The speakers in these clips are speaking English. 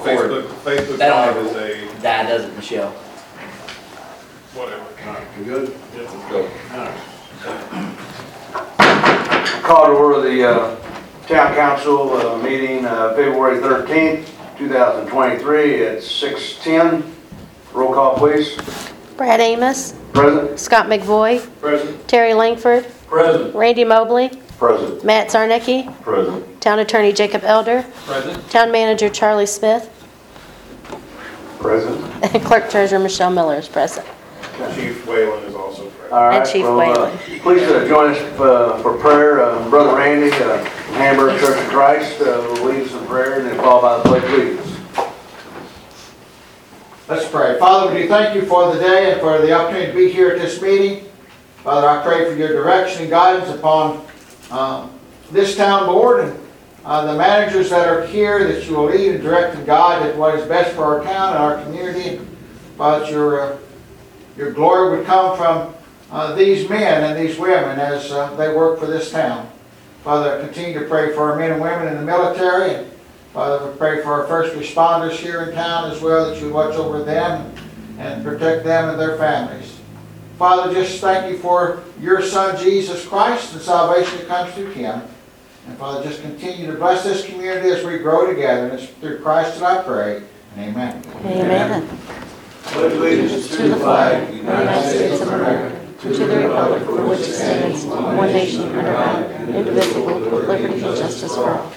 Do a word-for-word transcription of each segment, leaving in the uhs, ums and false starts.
record. Facebook, Facebook That Live don't is ever, a, Dad does it, Michelle. whatever. You good? Yeah. Let's go. Call to order the uh, Town Council uh, meeting uh, February thirteenth, two thousand twenty-three at six ten. Roll call, please. Brad Amos, Present. Scott McVoy, Present. Terry Langford, Present. Randy Mobley, Present. Matt Zarnecki, Present. Town Attorney Jacob Elder, Present. Town Manager Charlie Smith, Present. and Clerk Treasurer Michelle Miller is present. Chief Whalen is also present. All right. And Chief well, uh, Whalen. Please uh, join us uh, for prayer. Uh, Brother Randy, uh, Hamburg Church of Christ, uh, will lead us in prayer and then followed by the pledge of allegiance. Let's pray. Father, we do thank you for the day and for the opportunity to be here at this meeting. Father, I pray for your direction and guidance upon um, this town board and uh, the managers that are here, that you will lead and direct and guide at what is best for our town and our community. Father, that your, uh, your glory would come from uh, these men and these women as uh, they work for this town. Father, I continue to pray for our men and women in the military. And Father, we pray for our first responders here in town as well, that you watch over them and protect them and their families. Father, just thank you for your Son, Jesus Christ, and salvation that comes through him. And Father, just continue to bless this community as we grow together. And it's through Christ that I pray. And amen. Amen. Pledge allegiance To the flag of the United States of America, to the republic for which it stands, one nation under God, indivisible, with liberty and justice for all.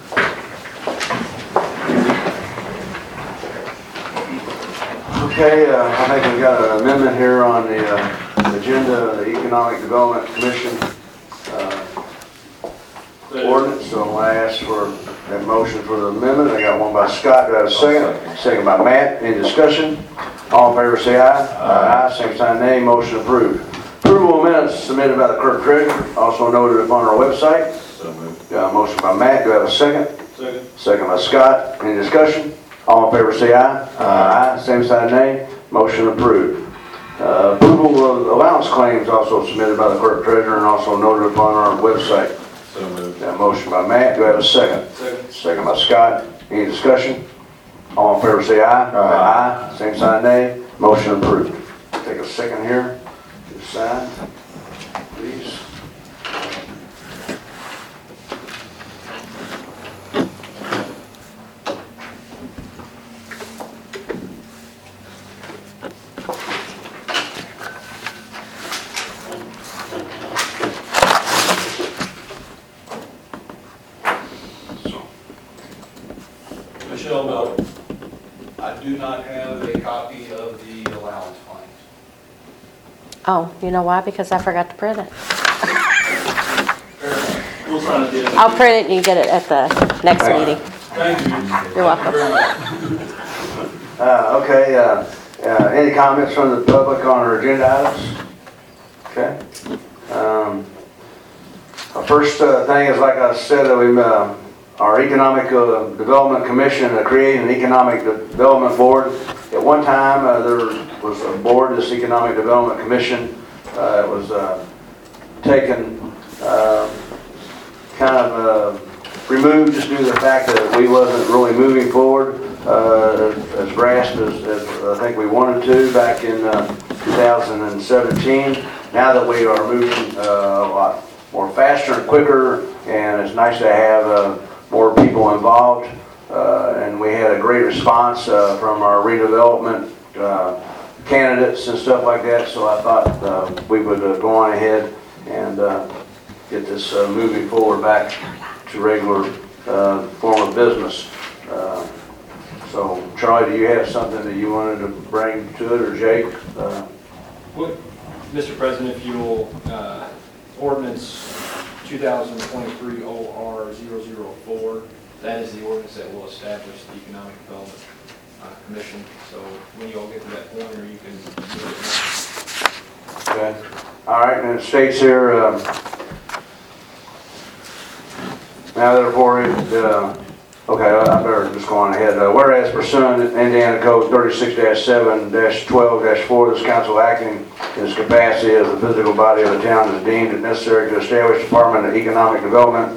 Okay, uh, I think we've got an amendment here on the uh, agenda of the Economic Development Commission uh, ordinance, so I ask for a motion for the amendment. I got one by Scott, do I have a second? Second by Matt. Any discussion? All in favor say aye. Aye. Same sign nay. Motion approved. Approval of minutes submitted by the clerk treasurer, also noted upon our website. So moved. Got a motion by Matt, do I have a second? Second. Second by Scott. Any discussion? All in favor say aye. Aye. Same side nay. Motion approved. Uh, approval of allowance claims also submitted by the clerk treasurer and also noted upon our website. So moved. Got a motion by Matt. Do I have a second? Second. Second by Scott. Any discussion? All in favor say aye. Aye. Same side nay. Motion approved. Take a second here to sign, please. Michelle Miller, I do not have a copy of the allowance claims. Oh, you know why? Because I forgot to print it. We'll sign it then. I'll print it and you get it at the next meeting. Thank you. You're welcome. Very much. Uh, okay, uh, uh, any comments from the public on our agenda items? Okay. Um, our first uh, thing is, like I said, that we, uh, our Economic uh, Development Commission uh, created an Economic De- Development Board. At one time, uh, there was a board, this Economic Development Commission. Uh, it was uh, taken, uh, kind of uh, removed just due to the fact that we wasn't really moving forward uh, as fast as, as I think we wanted to back in uh, two thousand seventeen. Now that we are moving uh, a lot more faster and quicker, and it's nice to have uh, more people involved. Uh, and we had a great response uh, from our redevelopment uh, candidates and stuff like that. So I thought uh, we would uh, go on ahead and uh, get this uh, moving forward back to regular uh, form of business. Uh, so, Charlie, do you have something that you wanted to bring to it, or Jake? Uh, What, Mister President, if you will, uh, ordinance two thousand twenty-three O R zero zero four, that is the ordinance that will establish the Economic Development uh, Commission. So when you all get to that point, or you can do it. Okay. All right, and it states here, uh, now therefore, uh, okay, I better just go on ahead. Uh, whereas pursuant to Indiana Code thirty-six seven twelve four, this council acting in its capacity as the physical body of the town is deemed it necessary to establish a Department of Economic Development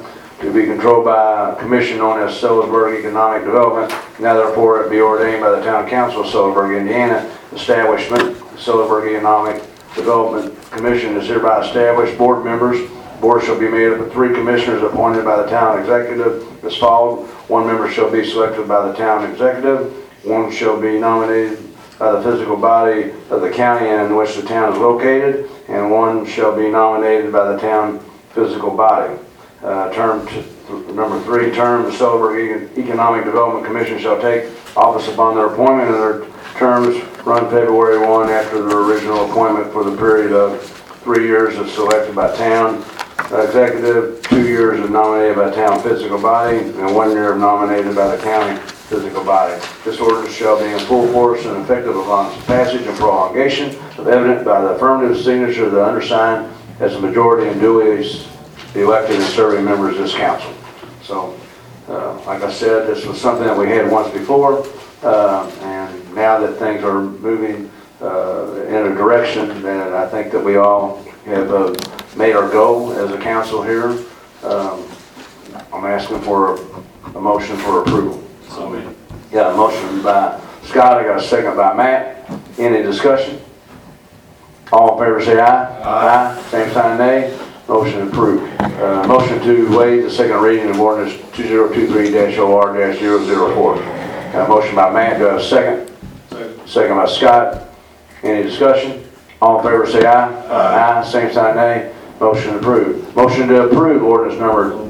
to be controlled by a commission known as Sellersburg Economic Development. Now therefore it be ordained by the Town Council of Sellersburg, Indiana, establishment, Sellersburg Economic Development Commission is hereby established. Board members, board shall be made up of three commissioners appointed by the town executive as follows. One member shall be selected by the town executive. One shall be nominated by the physical body of the county in which the town is located, and one shall be nominated by the town physical body. Uh, term t- number three, term, the Sellersburg Economic Development Commission shall take office upon their appointment, and their terms run February first after their original appointment for the period of three years as selected by town executive, two years as nominated by town physical body, and one year nominated by the county physical body. This ordinance shall be in full force and effective upon its passage and prolongation of evident by the affirmative signature of the undersigned as a majority and duly elected and serving members of this council. So, uh, like I said, this was something that we had once before, uh, and now that things are moving uh, in a direction that I think that we all have uh, made our goal as a council here, um, I'm asking for a, a motion for approval. So moved. Got a motion by Scott, I got a second by Matt. Any discussion? All in favor say aye. Aye. Same sign nay. Motion approved. Uh, motion to waive the second reading of ordinance two zero two three O R zero zero four. Got a motion by Matt, do I have a second? Second. Second by Scott. Any discussion? All in favor say aye. Aye. Aye. Same sign nay. Motion approved. Motion to approve ordinance number.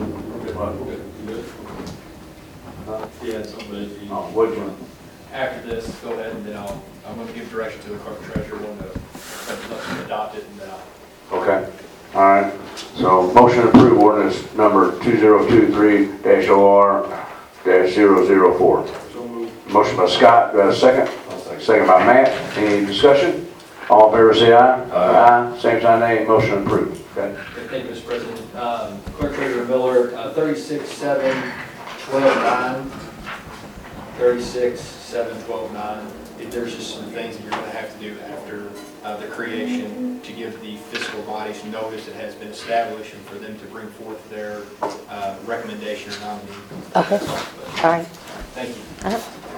Yeah, somebody, Oh, what'd you? after this, go ahead and then I'll, I'm gonna give direction to the clerk treasurer, when to, let's adopt it and then I'll. Okay, all right. So motion to approve ordinance number two zero two three O R zero zero four. So moved. Motion by Scott, do I have a second? Second by Matt. Any discussion? All in favor say aye. Aye. Same sign nay. Motion approved. Okay. Thank you, Mister President. Um, Clerk Treasurer Miller, uh, thirty-six seven twelve nine, thirty-six seven twelve nine. If there's just some things that you're going to have to do after uh, the creation to give the fiscal bodies notice it has been established and for them to bring forth their uh, recommendation or nominee. Okay. All right. Thank you. Uh-huh.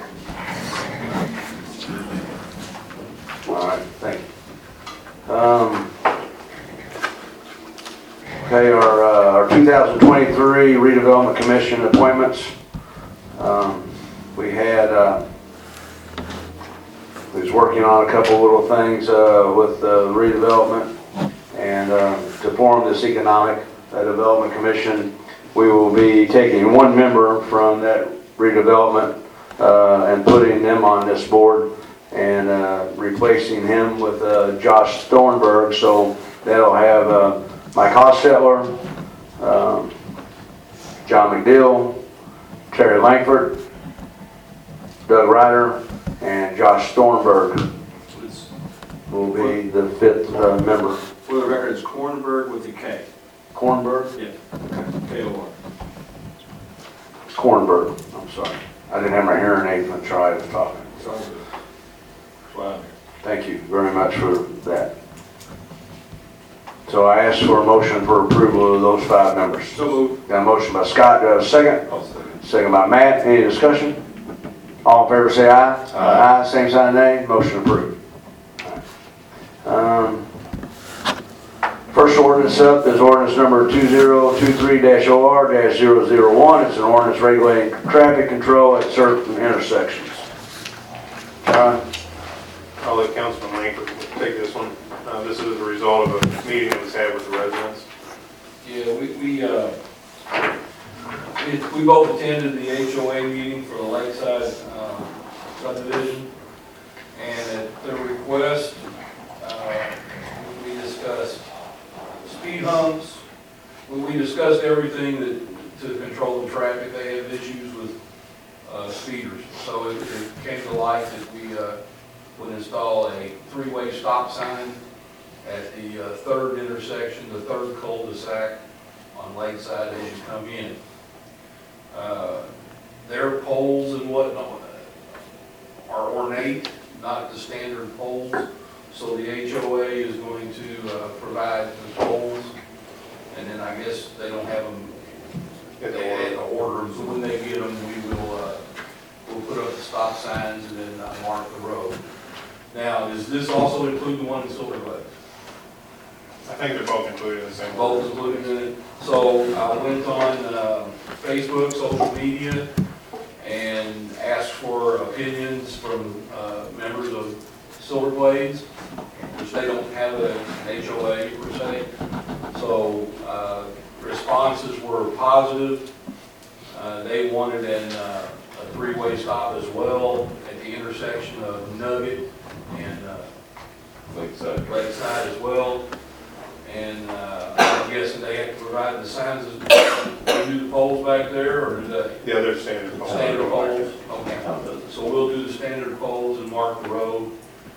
All right, thank you. Um, okay, our, uh, our two thousand twenty-three redevelopment commission appointments. Um, we had, uh, we was working on a couple little things, uh, with the redevelopment, and, uh, to form this economic uh, development commission, we will be taking one member from that redevelopment, uh, and putting them on this board, and uh, replacing him with uh, Josh Thornburg. So that'll have uh, Mike Hostetler, um, John McDill, Terry Langford, Doug Ryder, and Josh Thornburg will be the fifth uh, member. For the record, it's Kornberg with a K. Kornberg? Yeah. K O R. Kornberg, I'm sorry. I didn't have my hearing aid when Troy was talking. It's all good. That's why I'm here. Thank you very much for that. So I ask for a motion for approval of those five members. So moved. Got a motion by Scott, do I have a second? I'll second. Second by Matt, any discussion? All in favor say aye. Aye. Aye, same sign nay, motion approved. Um, First ordinance up is ordinance number two zero two three O R zero zero one. It's an ordinance regulating traffic control at certain intersections. John? I'll let Councilman Langford take this one. Uh, this is a result of a meeting that was had with the residents. Yeah, we, we, uh, we we both attended the H O A meeting for the Lakeside uh, subdivision, and at their request, uh, we discussed speed humps. We we discussed everything that, to control the traffic. They have issues with uh, speeders. So it, it came to light that we uh, would install a three-way stop sign at the uh, third intersection, the third cul-de-sac on Lakeside as you come in. Uh, Their poles and whatnot are ornate, not the standard poles. So the H O A is going to uh, provide the poles, and then I guess they don't have them, At order them, so when they get them, we will, uh, we'll put up the stop signs and then uh, mark the road. Now, does this also include the one in Silver Lake? I think they're both included in the same. Both included in it. So I went on uh, Facebook, social media, and asked for opinions from uh, members of Silver Glades, which they don't have an H O A per se. So uh, responses were positive. Uh, They wanted an, uh, a three-way stop as well at the intersection of Nugget and uh, Lakeside. Lakeside as well. And uh, I'm guessing they have to provide the signs, as they do the poles back there, or do they? Yeah, they're standard. poles. Standard poles? Okay. So we'll do the standard poles and mark the road.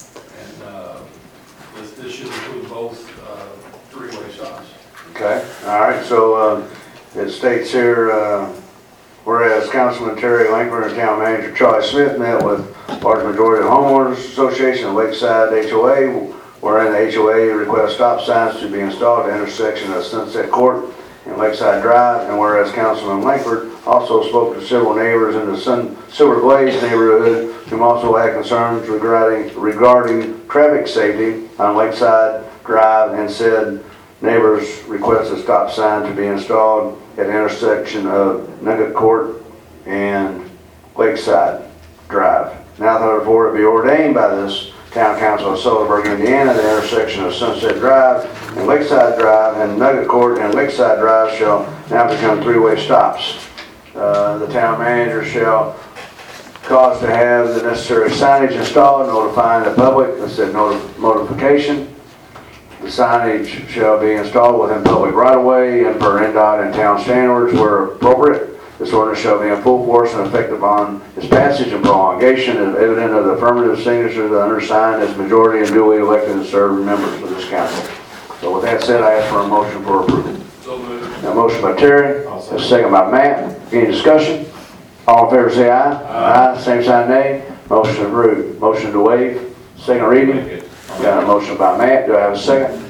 And uh, this, this should include both uh, three-way stops. Okay, all right, so uh, it states here, uh, whereas Councilman Terry Lankford and Town Manager Charlie Smith met with large majority of homeowners association of Lakeside H O A, wherein the H O A requests stop signs to be installed at the intersection of Sunset Court and Lakeside Drive, and whereas Councilman Lankford also spoke to several neighbors in the Sun, Silver Glades neighborhood whom also had concerns regarding, regarding traffic safety on Lakeside Drive, and said neighbors request a stop sign to be installed at the intersection of Nugget Court and Lakeside Drive. Now therefore it be ordained by this Town Council of Sullivan, Indiana, the intersection of Sunset Drive and Lakeside Drive and Nugget Court and Lakeside Drive shall now become three-way stops. Uh, the town manager shall cause to have the necessary signage installed, notifying the public. It said noti- notification. The signage shall be installed within public right-of-way and per N D O T and town standards where appropriate. This ordinance shall be in full force and effective on its passage and prolongation, and evident of the affirmative signature of the undersigned as majority and duly elected and served members of this council. So with that said, I ask for a motion for approval. So moved. A motion by Terry, a second by Matt. Any discussion? All in favor say aye. Aye. Same sign nay. Motion approved. Motion to waive. Second reading. Got a motion by Matt. Do I have a second?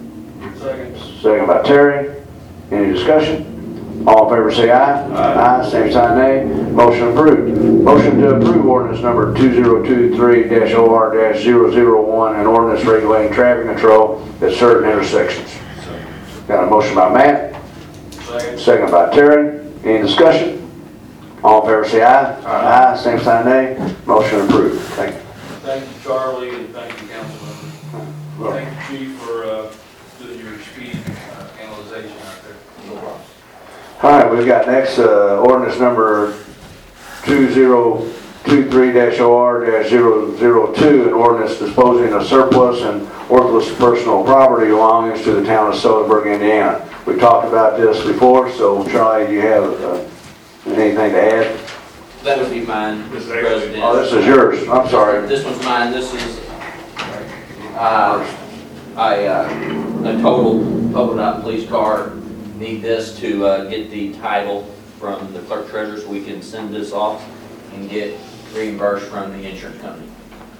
Second. Second by Terry. Any discussion? All in favor say aye. Aye. Same sign nay. Motion approved. Motion to approve ordinance number two zero two three dash O R dash zero zero one, an ordinance regulating traffic control at certain intersections. Got a motion by Matt. Second. Second by Terry. Any discussion? All in favor say aye. Aye. Same sign nay. Motion approved. Thank you. Thank you, Charlie, and thank you, council members. Thank you, Chief, for uh, doing your speed uh, analyzation out there. No problem. All right, we've got next uh, ordinance number two zero two three dash O R dash zero zero two, an ordinance disposing of surplus and worthless personal property belonging to the town of Sellersburg, Indiana. We talked about this before, so Charlie, do you have uh, anything to add? That would be mine, This is Mister actually- President. Oh, this is yours. I'm sorry. This one's mine, this is, uh, I, uh, a total polka dot police car. Need this to, uh, get the title from the clerk treasurer so we can send this off and get reimbursed from the insurance company.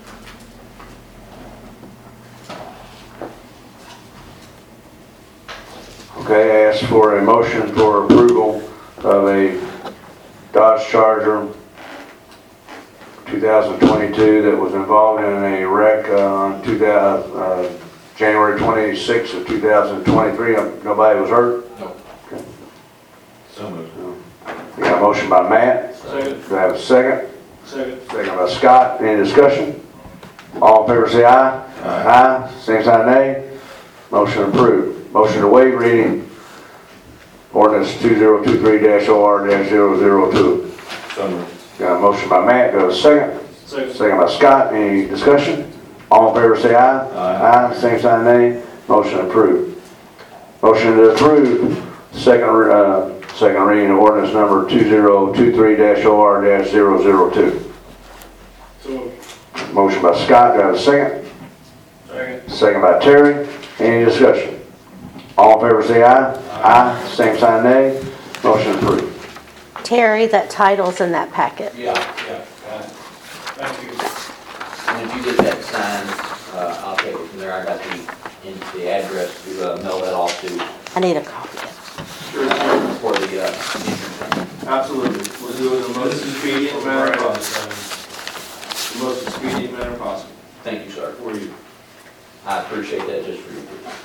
Okay, I ask for a motion for approval of a Dodge Charger two thousand twenty-two that was involved in a wreck on two thousand, uh, January twenty-sixth of two thousand twenty-three. Nobody was hurt? No. Okay. So moved. We got a motion by Matt. Second. Do I have a second? Second. Second by Scott. Any discussion? All in favor say aye. Aye. Same sign nay. Motion approved. Motion to waive reading. Ordinance two zero two three dash O R dash zero zero two. Got a motion by Matt. Do I have a second? Second. Second by Scott. Any discussion? All in favor say aye. Aye. Same sign nay. Motion approved. Motion to approve. Second, uh, second reading of ordinance number two zero two three dash O R dash zero zero two. So, Motion by Scott. Do I have a second? second. Second by Terry. Any discussion? All in favor say aye. Aye. Same sign nay. Motion approved. Terry, that title's in that packet. Yeah, yeah. Got it. Thank you. And if you get that signed, uh, I'll take it from there. I got the, in the address to, uh, mail that off to, I need a copy of uh, for the, uh, insurance company. All Absolutely. We'll do it in the most expedient manner possible. The most expedient manner possible. Thank you, sir. For you. I appreciate that just for you.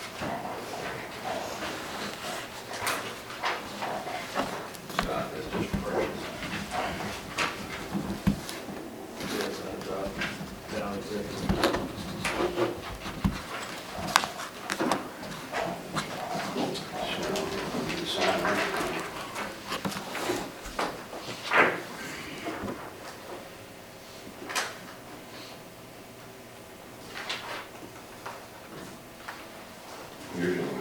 Scott, that's just for purchase. Yes, I dropped down executive. You're doing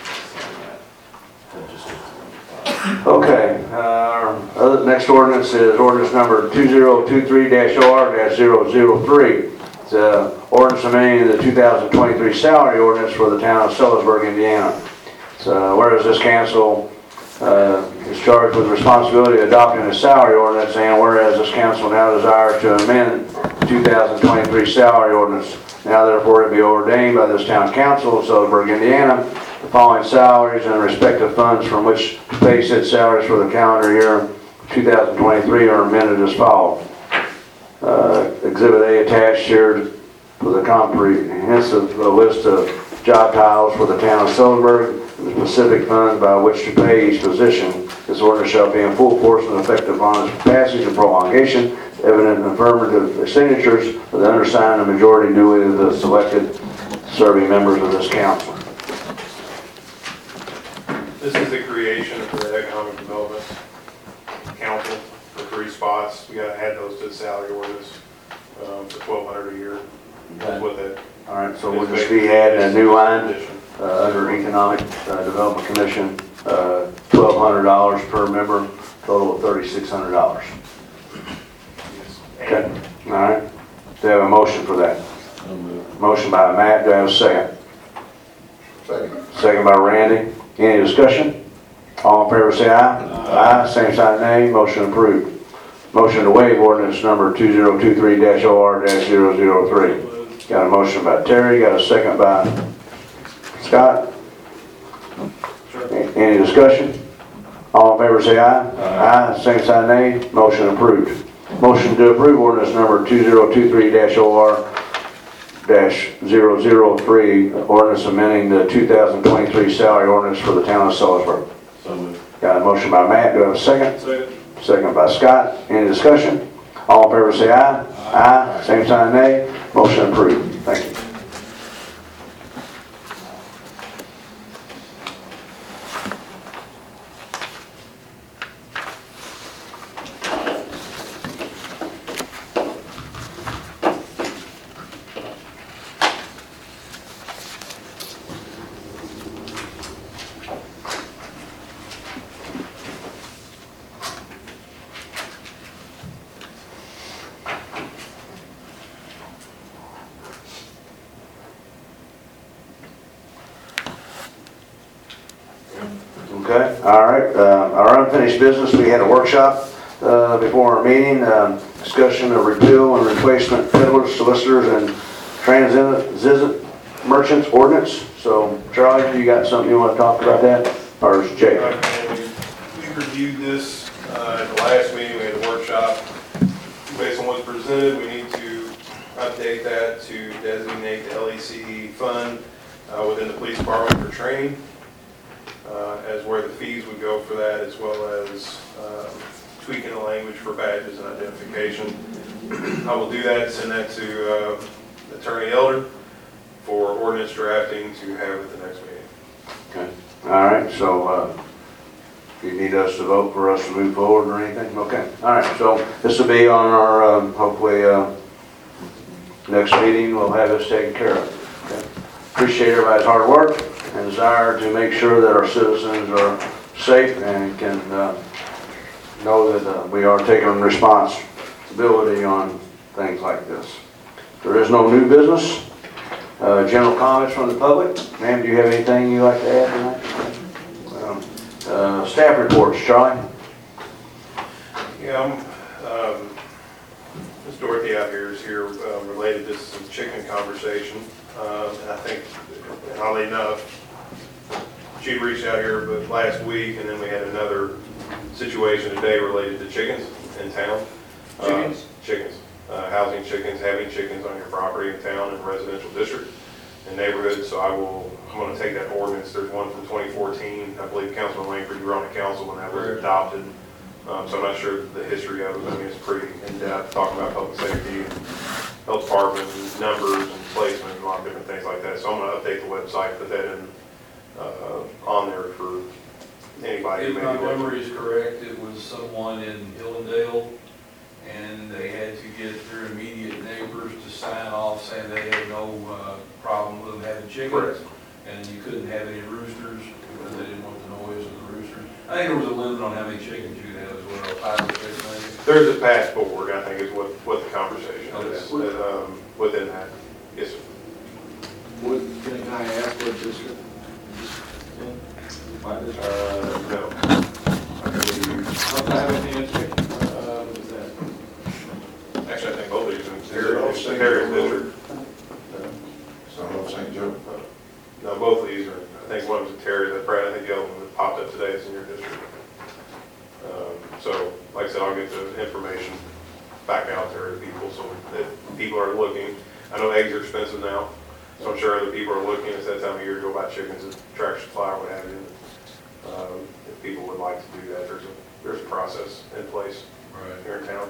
that. Okay, uh, our other, next ordinance is ordinance number two zero two three R zero zero three. It's uh, ordinance amending the two thousand twenty-three salary ordinance for the town of Sellersburg, Indiana. So, whereas this council uh, is charged with the responsibility of adopting a salary ordinance, and whereas this council now desires to amend the two thousand twenty-three salary ordinance, now therefore it be ordained by this town council of Sellersburg, Indiana, the following salaries and respective funds from which to pay said salaries for the calendar year two thousand twenty-three are amended as follows. Uh, Exhibit A attached here with a comprehensive list of job titles for the town of Sellersburg, and the specific funds by which to pay each position. This order shall be in full force and effective on its passage and prolongation, evident and affirmative signatures of the undersigned and majority duly of the selected serving members of this council. This is the creation of the Economic Development Council for three spots. We gotta add those to the salary orders, um, for twelve hundred a year. That's what that. All right, so we'll just be adding a new line uh, under Economic uh, Development Commission, uh, twelve hundred dollars per member, total of thirty-six hundred dollars. Okay, all right. Do I have a motion for that? I'll move. Motion by Matt, do I have a second? Second. Second by Randy. Any discussion? All in favor say aye. Aye. Same sign nay. Motion approved. Motion to waive ordinance number two zero two three O R zero zero three. Got a motion by Terry, got a second by Scott. A- Any discussion? All in favor say aye. Aye. Same sign nay. Motion approved. Motion to approve ordinance number two zero two three O R zero zero three, ordinance amending the two thousand twenty-three salary ordinance for the town of Sellersburg. So moved. Got a motion by Matt, do I have a second? Second. Second by Scott. Any discussion? All in favor say aye. Aye. Same sign nay. Motion approved. Thank you. Okay, all right. Uh, Our unfinished business, we had a workshop uh, before our meeting, um, discussion of repeal and replacement peddlers, solicitors, and transit merchants ordinance. So Charlie, you got something you want to talk about that? Or is Jake? Uh, We we reviewed this uh, at the last meeting, we had a workshop. Based on what's presented, we need to update that to designate the L E C E fund uh, within the police department for training, uh, as where the fees would go for that, as well as um, tweaking the language for badges and identification. I will do that, send that to uh, Attorney Elder for ordinance drafting to have at the next meeting. Okay, all right, so uh, you need us to vote for us to move forward or anything? Okay, all right, so this will be on our, um, hopefully, uh, next meeting, we'll have this taken care of. Okay. Appreciate everybody's hard work and desire to make sure that our citizens are safe and can uh, know that uh, we are taking responsibility on things like this. There is no new business. Uh, general comments from the public. Ma'am, do you have anything you'd like to add tonight? Um, uh, staff reports, Charlie? Yeah, I'm, um, Miss Dorothy out here is here uh, related to some chicken conversation. Um, and I think, oddly enough, she reached out here but last week, and then we had another situation today related to chickens in town. Uh, Chickens? Chickens, uh, housing chickens, having chickens on your property in town in residential district and neighborhoods. So I will, I'm gonna take that ordinance, there's one from twenty fourteen, I believe Councilman Langford, you were on the council when that was adopted. Um, so I'm not sure the history of it, I mean, it's pretty in-depth, talking about public safety, and health department, and numbers, and placement, and a lot of different things like that. So I'm gonna update the website, put that in, uh, on there for anybody who If may my be watching. memory is correct, it was someone in Hillendale, and they had to get their immediate neighbors to sign off saying they had no uh, problem with them having chickens. Correct. And you couldn't have any roosters because they didn't want the noise of the roosters. I think there was a limit on how many chickens you could have as well, five or six maybe. There's a path forward, I think is what, what the conversation Okay. is, that, um, within that. Yes, sir. What, can I ask what district? By this, Uh, no. I believe, don't I have anything to say? uh, what is that? Actually, I think both of these are in They're all Terry, Saint Terry Joe. District. Son of Saint Joe. No, both of these are, I think one was in Terry, that Brad, I think the other one that popped up today is in your district. Um, So, like I said, I'll get the information back out there to people, so that people are looking. I know eggs are expensive now, so I'm sure other people are looking, it's that time of year to go buy chickens at Tractor Supply or what have you. Um, If people would like to do that, there's a, there's a process in place Right. here in town.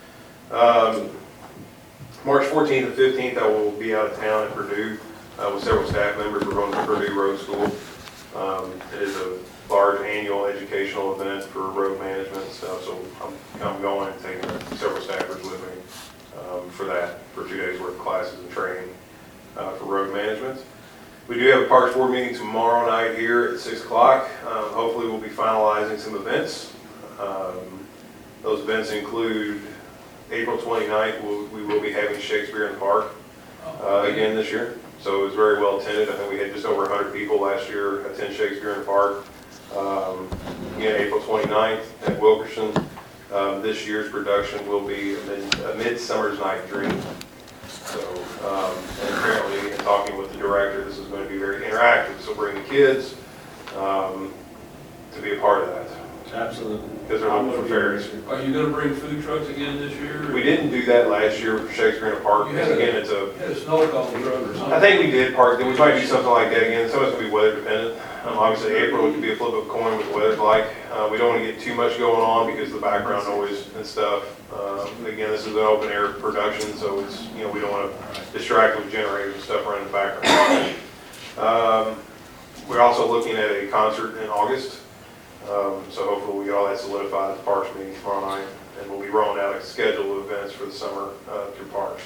Um, March fourteenth and fifteenth, I will be out of town in Purdue uh, with several staff members. We're going to Purdue Road School. Um, It is a large annual educational event for road management and stuff, so I'm, I'm going and taking several staffers with me um, for that, for two days worth of classes and training uh, for road management. We do have a Parks Board meeting tomorrow night here at six o'clock. Um, Hopefully, we'll be finalizing some events. Um, Those events include April twenty-ninth, we'll- we will be having Shakespeare in the Park uh, again this year. So it was very well attended. I think we had just over one hundred people last year attend Shakespeare in the Park. Um, Again, April twenty-ninth at Wilkerson. Um, This year's production will be a Mid- a Midsummer's Night Dream. So, um, and apparently, in talking with the director, this is going to be very interactive, so bring the kids um, to be a part of that, Absolutely. because they're looking for fairies. Are you gonna bring food trucks again this year? We didn't do that last year for Shakespeare in the Park, You because had a- again, it's a, You had a snow cone truck or something. I think we did park, we might do something like that again, some of it's going to be weather dependent. Um, Obviously, April, it could be a flip of a coin with the weather's like. Uh, We don't want to get too much going on because of the background noise and stuff. Um, Again, this is an open air production, so it's, you know, we don't want to distract with generators and stuff running in the background. Um, We're also looking at a concert in August, um, so hopefully we get all that solidified at the Parks meeting tomorrow night, and we'll be rolling out a schedule of events for the summer uh, through Parks.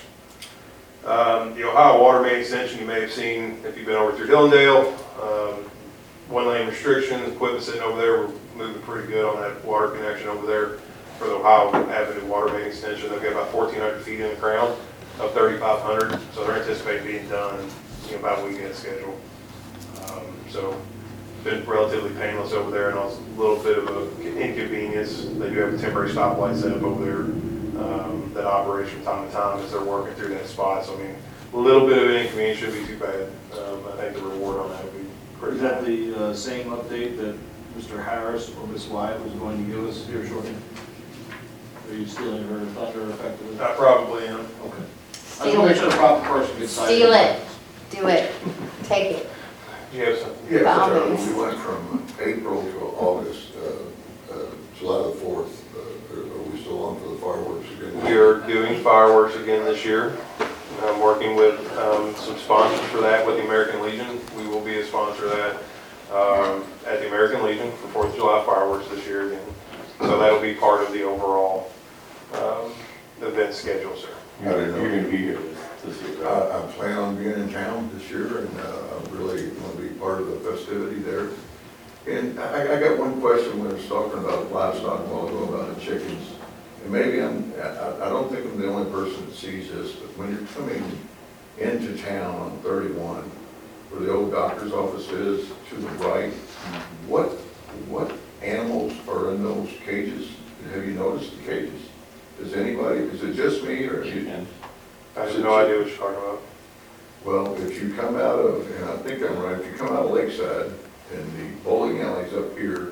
Um, The Ohio Water Main Extension, you may have seen if you've been over through Hillendale. Um, One lane restriction, equipment sitting over there, we're moving pretty good on that water connection over there for the Ohio Avenue Water Main Extension. They've got about fourteen hundred feet in the ground, up thirty-five hundred, so they're anticipating being done in, you know, about a weekend schedule. Um, So, been relatively painless over there, and also a little bit of an inconvenience. They do have a temporary stoplight set up over there um, that operates from time to time as they're working through that spot. So, I mean, a little bit of an inconvenience shouldn't be too bad. Um, I think the reward on that would be pretty Is that good. the uh, same update that Mister Harris or Miz White was going to give us here shortly? Are you stealing her thunder effectively? I probably am. Okay. I just Steal want to make it. sure the proper person gets cited. Steal it. Do it. Take it. Do you have some? Yes, By all uh, means. we went from April to August, uh, uh, July the fourth. Uh, Are we still on for the fireworks again? We are doing fireworks again this year. I'm working with um, some sponsors for that with the American Legion. We will be a sponsor of that um, at the American Legion for fourth of July fireworks this year again. So that'll be part of the overall um, event schedule, sir. I didn't know. You're gonna be here to see it, right? I, I plan on being in town this year, and uh, I really want to be part of the festivity there. And I, I got one question when I was talking about livestock a while ago, about the chickens. And maybe I'm, I, I don't think I'm the only person that sees this, but when you're coming into town on thirty-one, where the old doctor's office is, to the right, what, what animals are in those cages? Have you noticed the cages? Does anybody, is it just me, or you? And I have no idea what you're talking about. Well, if you come out of, and I think I'm right, if you come out of Lakeside, and the bowling alley's up here,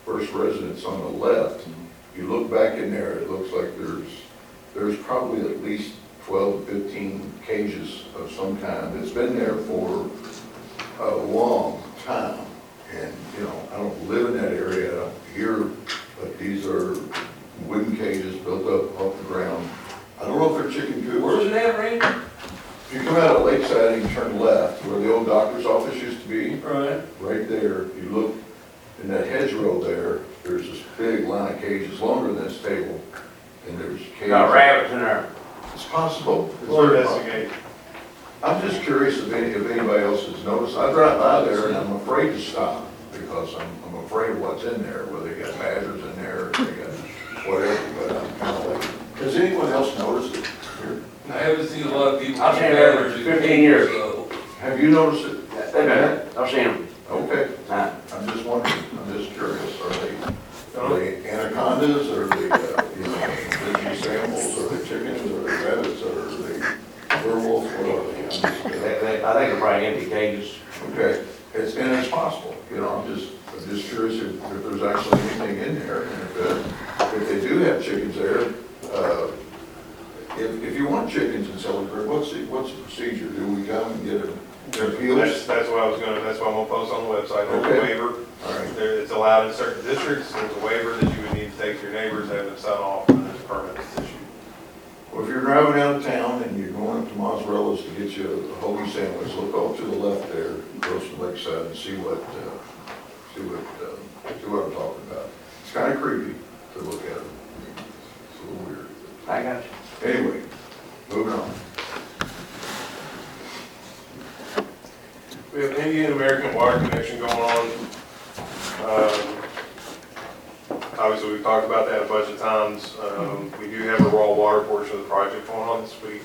first residence on the left, you look back in there, it looks like there's, there's probably at least twelve, fifteen cages of some kind. It's been there for a long time. And, you know, I don't live in that area here, but these are wooden cages built up off the ground. I don't know if they're chicken coops. Where's it at, Randy? If you come out of Lakeside and you turn left, where the old doctor's office used to be, Right. right there, you look in that hedgerow there, there's this big line of cages, longer than this table, and there's cages. Got rabbits in there. It's possible. It's We'll very possible. investigate. I'm just curious if any, if anybody else has noticed. I drive by there and I'm afraid to stop because I'm, I'm afraid of what's in there, whether they got badgers in there or they got whatever, but I'm kind of like, has anyone else noticed it here? I haven't seen a lot of people. I've seen it for fifteen years. So, Have you noticed it? They've been there. I've seen them. Okay, Nah. I'm just wondering, I'm just curious, are they, are they anacondas, or are they, uh, you know, indigenous animals, or are they chickens, or are they rabbits, or are they werewolves, what are they? I'm just, uh, They, they, I think they're probably empty cages. Okay, it's, and it's possible, you know, I'm just, I'm just curious if, if there's actually anything in there, and if, uh, if they do have chickens there, uh, if, if you want chickens in Sellersburg, what's the, what's the procedure? Do we come and get a, their That's, appeals? that's what I was gonna, that's what I'm gonna post on the website, there's Okay. a waiver. All right, There, it's allowed in certain districts, there's a waiver that you would need to take to your neighbors, have them sign off, and there's a permit that's issued. well, if you're driving out of town and you're going up to Mozzarella's to get you a hoagie sandwich, look off to the left there, across the lakeside, and see what, uh, see what, uh, see what I'm talking about. It's kind of creepy to look at it. It's a little weird. I got you. Anyway, moving on. We have an Indian American water connection going on. Um, Obviously, we've talked about that a bunch of times. Um, We do have a raw water portion of the project going on this week.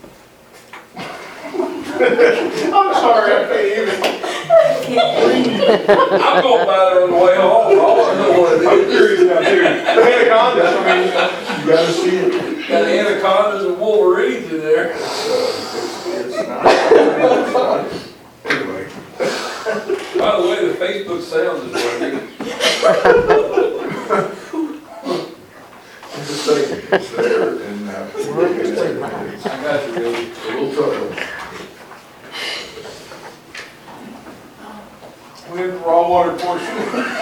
I'm sorry, I can't even. I'm going by there on the way home. I want to know what it I'm is. curious now too. The anacondas, I mean, You gotta see it. Got anacondas and wolverines in there. It's not, it's not. Anyway, By the way, the Facebook sound is working. I'm just saying, it's there and, uh, we're looking at it. It's I got you, Billy. a little trouble. we have the raw water portion.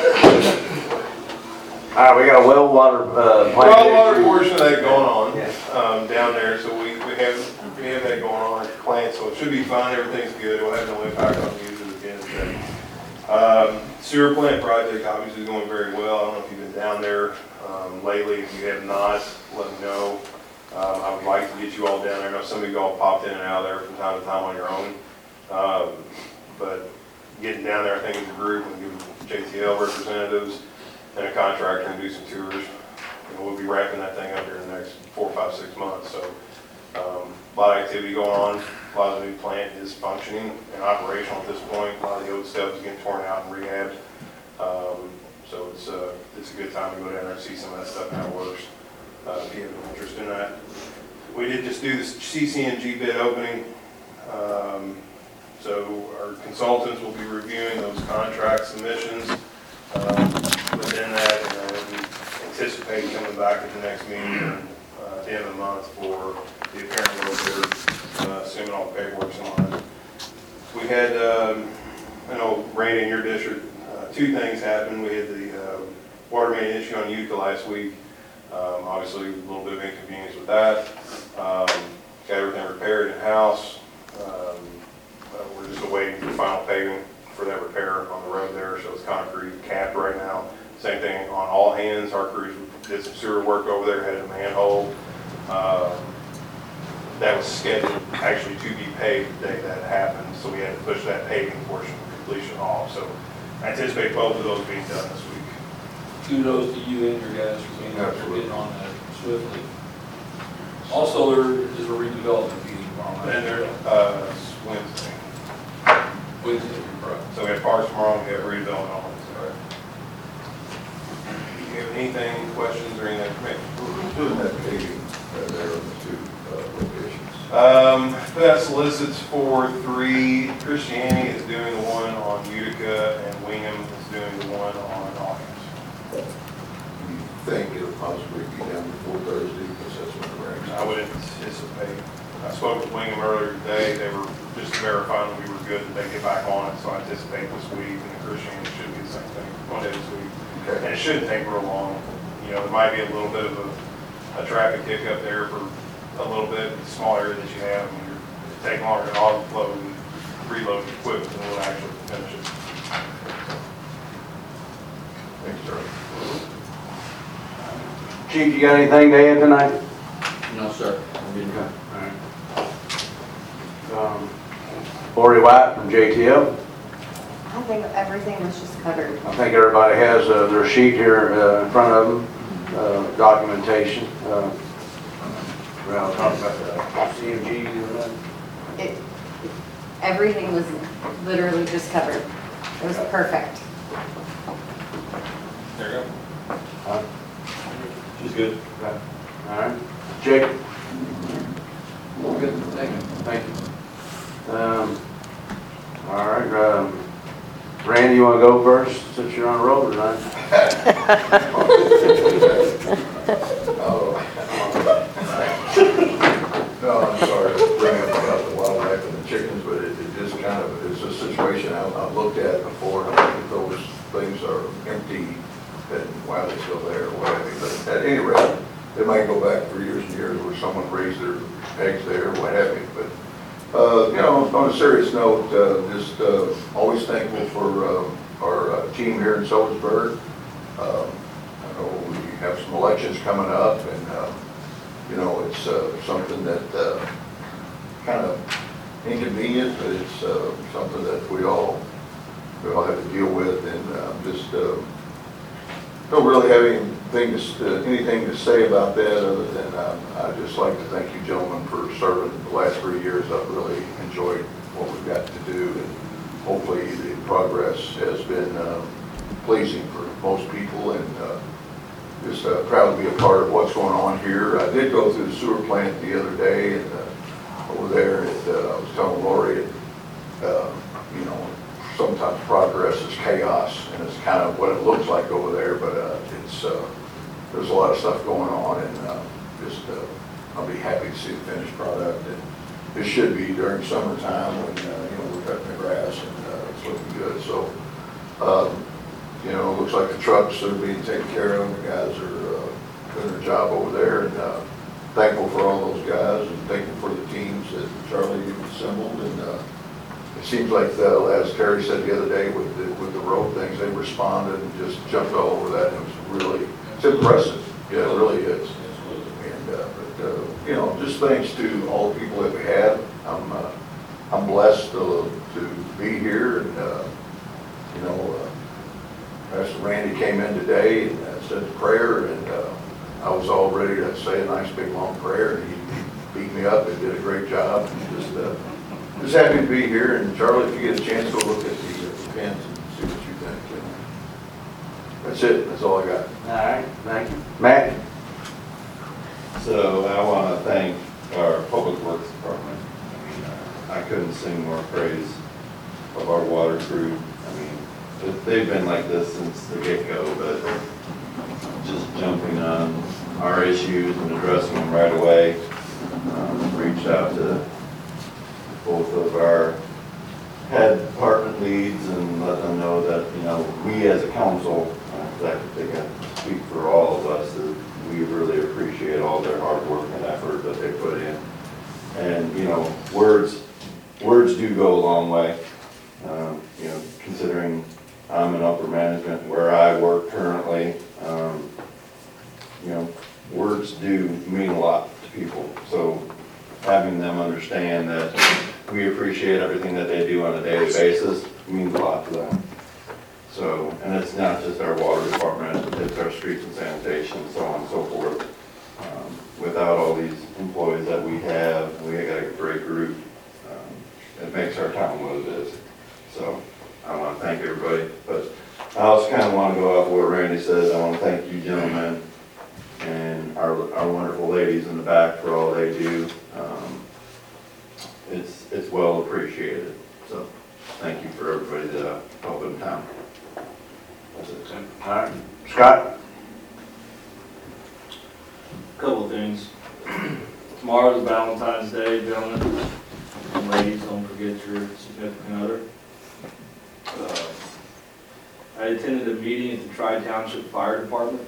All right, we got a well water, uh, plant. Raw water portion of that going on, Yeah. um, down there, so we, we have, we have that going on at the plant, so it should be fine, everything's good, we'll have no impact on users at the end of the day. Um, sewer plant project obviously is going very well, I don't know if you've been down there, um, lately, if you have not, let me know. Um, I would like to get you all down there, I know some of you all popped in and out of there from time to time on your own. Um, but getting down there, I think as a group, and give J T L representatives and a contractor and do some tours. And we'll be wrapping that thing up here in the next four, five, six months. So um, a lot of activity going on. A lot of the new plant is functioning and operational at this point. A lot of the old stuff is getting torn out and rehabbed. Um, so it's, uh, it's a good time to go down there and see some of that stuff and how it works. Uh, if you have an interest in that. We did just do the C C N G bid opening. Um, so our consultants will be reviewing those contract submissions um, within that, and then we anticipate coming back at the next meeting uh, at the end of the month for the apparent low bidder, uh, assuming all the paperwork's in line. We had, um, I know, Randy, in your district, uh, two things happened. We had the uh, water main issue on Utica last week. Um, obviously, a little bit of inconvenience with that. Um, got everything repaired in-house. Um, uh, we're just awaiting for final paving for that repair on the road there, so it's concrete capped right now. Same thing on All Hands. Our crews did some sewer work over there, had a manhole. Um, that was scheduled actually to be paved the day that happened, so we had to push that paving portion of completion off. So I anticipate both of those being done this week. Kudos to you and your guys for being, for Absolutely. getting on that swiftly. Also, there is a redevelopment meeting tomorrow night. And there, uh, it's Wednesday. Wednesday, right. So we have parks tomorrow, and we have redevelopment on Wednesday. Do you have anything, questions, or anything for me? Who's doing that paving uh, there on the two uh, locations? Um, that solicits for three. Christianity is doing the one on Utica, and Wingham is doing the one on Hawkins. possibly be down before Thursday, because that's when the rains. I would anticipate, I spoke with Wingham earlier today, they were just verifying that we were good, that they get back on it, so I anticipate this week, and the Christian should be the same thing, one day this week. Okay. And it shouldn't take real long, you know, there might be a little bit of a, a traffic hiccup there for a little bit, the small area that you have, and you're taking longer to offload and reload the equipment than we'll actually finish it. Thanks, Charlie. Chief, you got anything to add tonight? No, sir. I'm good. Um, Lori White from J T L. I think everything was just covered. I think everybody has uh, their sheet here uh, in front of them, uh, documentation. Uh, We're going to talk about the C M G and that. It, everything was literally just covered. It was perfect. There you go. Huh? She's good. Okay. All right. Jake? Good, thank you. Thank you. Um, all right, um, Randy, you want to go first since you're on the road tonight? Oh. No, I'm sorry to bring up about the wildlife and the chickens, but it, it just kind of, it's a situation I, I've looked at before, and I think those things are empty, then why are they still there or whatever. But at any rate, they might go back for years and years where someone raised their eggs there or what have you. But, uh, you know, on a serious note, uh, just uh, always thankful for uh, our uh, team here in Sellersburg. Um, I know we have some elections coming up, and uh, you know, it's uh, something that uh, kind of inconvenient, but it's uh, something that we all we all have to deal with, and uh, just uh, don't really have anything to uh, anything to say about that other than uh, I'd just like to thank you gentlemen for serving the last three years. I've really enjoyed what we've got to do, and hopefully the progress has been uh, pleasing for most people, and uh, just uh, proud to be a part of what's going on here. I did go through the sewer plant the other day, and uh, over there, it, uh, I was telling Lori, it, uh, you know, sometimes progress is chaos, and it's kind of what it looks like over there, but uh, it's uh, there's a lot of stuff going on, and uh, just uh, I'll be happy to see the finished product. And this should be during summertime when uh, you know, we're cutting the grass, and uh, it's looking good. So, um, you know, it looks like the trucks are being taken care of. The guys are uh, doing their job over there, and uh, thankful for all those guys, and thankful for the teams that Charlie assembled. And uh, it seems like, the, as Terry said the other day with the, with the road things, they responded and just jumped all over that. It was really, it's impressive. Yeah, it really is. And uh, but uh, you know, just thanks to all the people that we have. I'm uh, I'm blessed to, to be here, and uh, you know. Uh, Pastor Randy came in today and uh, said the prayer, and uh, I was all ready to say a nice big long prayer, and he, he beat me up and did a great job. And just, uh, just happy to be here. And Charlie, if you get a chance, go look at the, uh, the pins and see what you think. And that's it. That's all I got. All right, thank you. Matt? So I want to thank our Public Works Department. I mean, uh, I couldn't sing more praise of our water crew. I mean, they've been like this since the get-go, but just jumping on our issues and addressing them right away. Um, reached out to both of our head department leads and let them know that, you know, we as a council, uh, I think I speak for all of us, that we really appreciate all their hard work and effort that they put in. And, you know, words, words do go a long way. Um, you know, considering I'm in upper management where I work currently, um, you know, words do mean a lot to people. So having them understand that we appreciate everything that they do on a daily basis means a lot to them. So, and it's not just our water department, it's our streets and sanitation, so on and so forth. Um, without all these employees that we have, we got a great group. Um, it makes our town what it is. So I want to thank everybody, but I also kind of want to go off what Randy says. I want to thank you gentlemen and our, our wonderful ladies in the back for all they do. Um, it's, it's well appreciated. So thank you for everybody that uh, helped in town. That's it. All right. Scott? couple of things. Tomorrow's Valentine's Day, gentlemen, and ladies, don't forget your significant other. Uh, I attended a meeting at the Tri-Township Fire Department,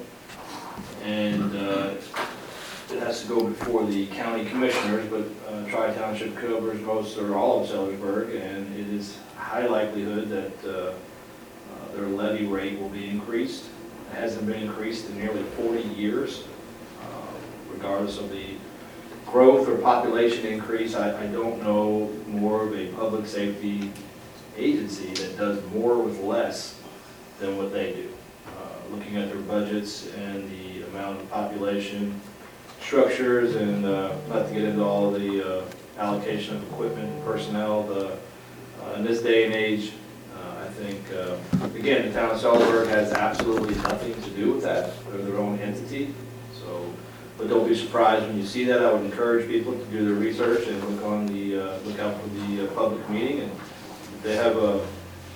and uh, it has to go before the county commissioners, but uh, Tri-Township covers most or all of Sellersburg, and it is high likelihood that uh, uh, their levy rate will be increased. It hasn't been increased in nearly forty years, uh, regardless of the growth or population increase. I, I don't know more of a public safety agency that does more with less than what they do. Uh, looking at their budgets and the amount of population structures, and uh, not to get into all the uh, allocation of equipment and personnel, the, uh, in this day and age, uh, I think, uh, again, the town of Sellersburg has absolutely nothing to do with that. They're their own entity. So, but don't be surprised when you see that. I would encourage people to do their research and look on the, uh, look out for the uh, public meeting. And if they have a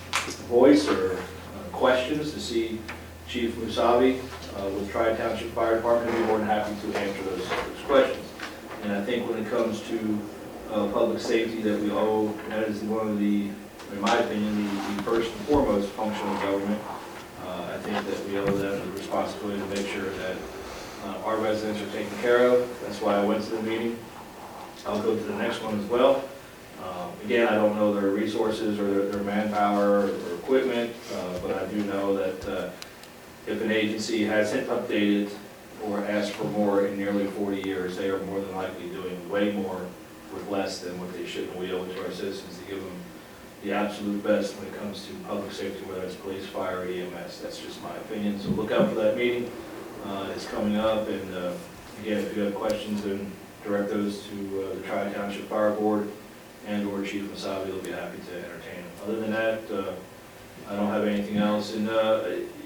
voice or uh, questions to see Chief Musavi uh, with Tri-Township Fire Department, I'd be more than happy to answer those, those questions. And I think when it comes to uh, public safety, that we owe, that is one of the, in my opinion, the, the first and foremost function of government. Uh, I think that we owe them the responsibility to make sure that uh, our residents are taken care of. That's why I went to the meeting. I'll go to the next one as well. Um, again, I don't know their resources or their, their manpower or equipment, uh, but I do know that uh, if an agency hasn't updated or asked for more in nearly forty years, they are more than likely doing way more with less than what they should, and we owe it to our citizens to give them the absolute best when it comes to public safety, whether it's police, fire, E M S. That's just my opinion. So look out for that meeting. Uh, it's coming up, and uh, again, if you have questions, then direct those to uh, the Tri-Township Fire Board and or Chief Musavi. They'll be happy to entertain them. Other than that, uh, I don't have anything else. And uh,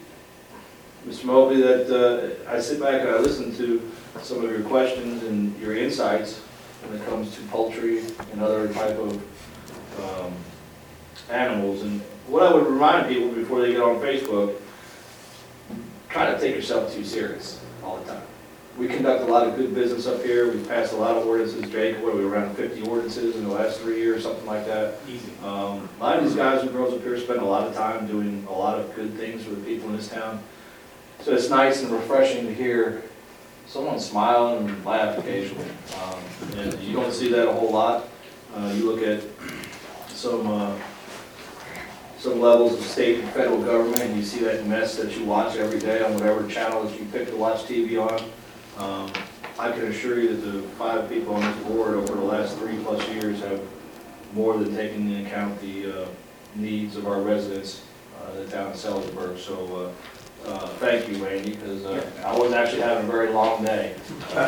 Mister Mobley, that uh, I sit back and I listen to some of your questions and your insights when it comes to poultry and other type of um, animals. And what I would remind people before they get on Facebook, try not to take yourself too serious all the time. We conduct a lot of good business up here. We've passed a lot of ordinances. Jake, what are we, around fifty ordinances in the last three years, something like that? Easy. Um, a lot of these guys and girls up here spend a lot of time doing a lot of good things for the people in this town. So it's nice and refreshing to hear someone smile and laugh occasionally. Um, and you don't see that a whole lot. Uh, you look at some uh, some levels of state and federal government, and you see that mess that you watch every day on whatever channel that you pick to watch T V on. Um, I can assure you that the five people on this board over the last three plus years have more than taken into account the uh, needs of our residents uh, in the town of Sellersburg. So uh, uh, thank you, Randy, because uh, I wasn't actually having a very long day. um,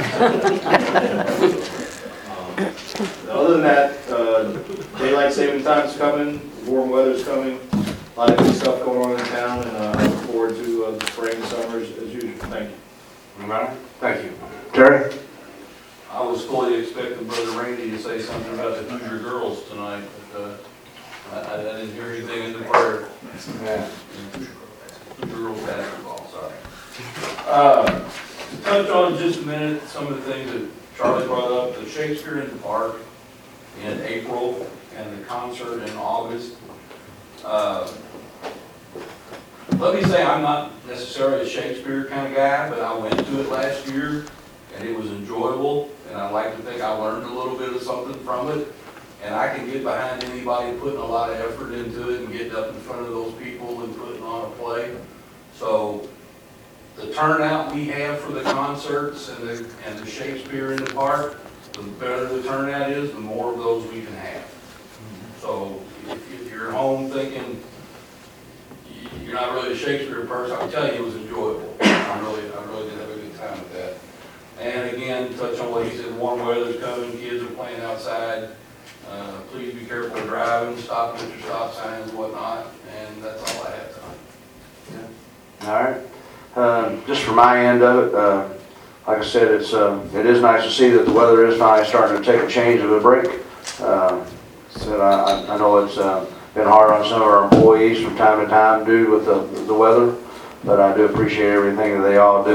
other than that, uh, daylight saving time's coming, warm weather's coming, a lot of good stuff going on in town, and uh, I look forward to uh, the spring and summers as usual. Thank you. All right, thank you. Terry? I was fully expecting Brother Randy to say something about the Hoosier girls tonight, but uh, I, I didn't hear anything in the prayer. Yeah. Hoosier girls basketball, sorry. Uh, to touch on just a minute some of the things that Charlie brought up, the Shakespeare in the Park in April and the concert in August. Uh, Let me say I'm not necessarily a Shakespeare kind of guy, but I went to it last year and it was enjoyable, and I like to think I learned a little bit of something from it, and I can get behind anybody putting a lot of effort into it and getting up in front of those people and putting on a play. So the turnout we have for the concerts and the, and the Shakespeare in the Park, the better the turnout is, the more of those we can have. So if, if you're home thinking you're not really a Shakespeare person, I'll tell you it was enjoyable. I really, I really did have a good time with that. And again, touch on what he said, warm weather's coming, kids are playing outside. Uh, please be careful driving, stop at your stop signs and whatnot, and that's all I have tonight. All right. Uh, just from my end of it, uh, like I said, it's uh, it is nice to see that the weather is finally starting to take a change of a break. Uh, so I, I know it's uh, been hard on some of our employees from time to time due with the, the weather, but I do appreciate everything that they all do.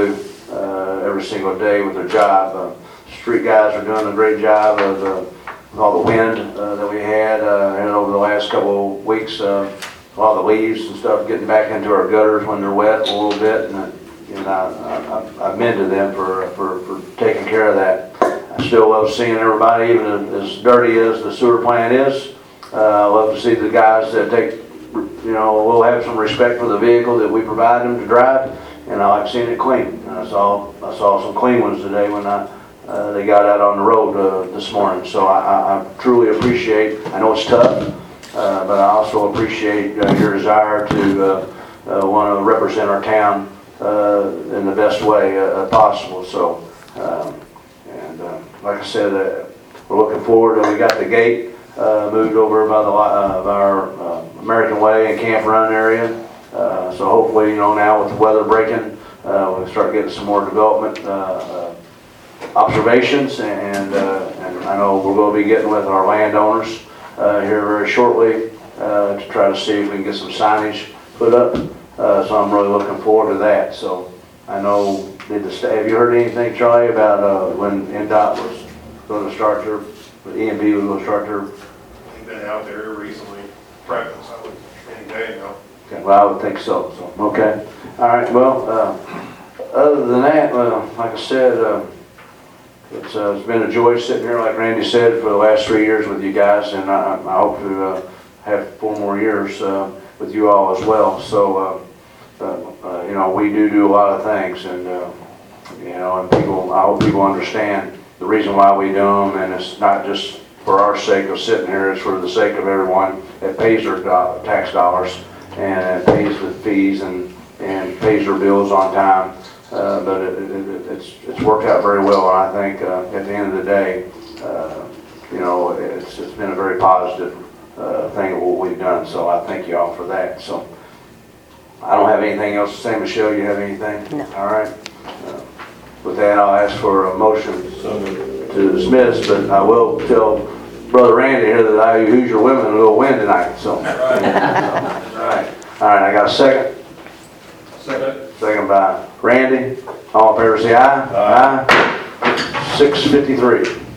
uh, every single day with their job. Uh, Street guys are doing a great job of, uh, with all the wind uh, that we had, uh, and over the last couple of weeks, uh, all the leaves and stuff getting back into our gutters when they're wet a little bit, and, uh, and I, I, I commended them for, for, for taking care of that. I still love seeing everybody, even as dirty as the sewer plant is. Uh, I love to see the guys that take, you know, will have some respect for the vehicle that we provide them to drive, and I like seeing it clean. And I saw, I saw some clean ones today when I, uh, they got out on the road uh, this morning. So I, I, I truly appreciate, I know it's tough, uh, but I also appreciate uh, your desire to uh, uh, want to represent our town uh, in the best way uh, possible. So, um, and uh, like I said, uh, we're looking forward, and we got the gate uh, moved over by the uh, our uh, American Way and Camp Run area. Uh, so hopefully, you know, now with the weather breaking, uh, we'll start getting some more development uh, uh, observations, and uh, and I know we're going to be getting with our landowners uh, here very shortly uh, to try to see if we can get some signage put up. Uh, so I'm really looking forward to that. So I know, did the sta- have you heard anything, Charlie, about uh, when N D O T was going to start their, the E M P was going to start their? We've been out there recently, practice, I would, any day now. Okay, well, I would think so. So okay, all right. Well, uh, other than that, uh, like I said, uh, it's, uh, it's been a joy sitting here, like Randy said, for the last three years with you guys, and I, I hope to uh, have four more years uh, with you all as well. So. Uh, Uh, uh, you know, we do do a lot of things, and uh, you know, and people, I hope people understand the reason why we do them, and it's not just for our sake of sitting here, it's for the sake of everyone that pays their do- tax dollars and pays the fees and, and pays their bills on time. Uh, but it, it, it, it's, it's worked out very well, and I think uh, at the end of the day, uh, you know, it's, it's been a very positive uh, thing of what we've done, so I thank you all for that. So. I don't have anything else to say. Michelle, you have anything? No. All right. Uh, with that, I'll ask for a motion to dismiss, but I will tell Brother Randy here that I Hoosier women will win tonight. So. All right. All right. All right. I got a second. Second. Second by Randy. All in favor, say aye. Aye. Six fifty-three.